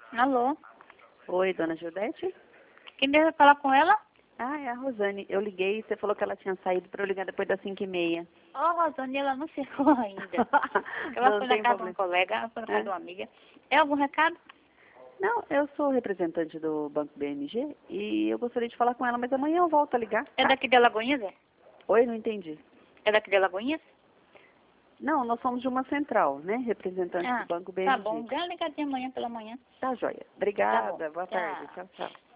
Alô? Oi, dona Gildete? Quem deve falar com ela? Ah, é a Rosane. Eu liguei e você falou que ela tinha saído para eu ligar depois das 5h30. Rosane, ela não chegou ainda. Ela Não, foi não na tem casa de um problema. colega, ela foi na casa É. de uma amiga. É algum recado? Não, eu sou representante do Banco BMG e eu gostaria de falar com ela, mas amanhã eu volto a ligar, É tá? daqui de Alagoinhas, é? Oi, não entendi. É daqui de Alagoinhas? Não, nós somos de uma central, né? Representante do Ah, Banco tá bom. BMG. Dá uma ligadinha amanhã pela manhã. Tá, joia. Tá bom. Obrigada. Boa tarde. Tchau. Tchau, tchau.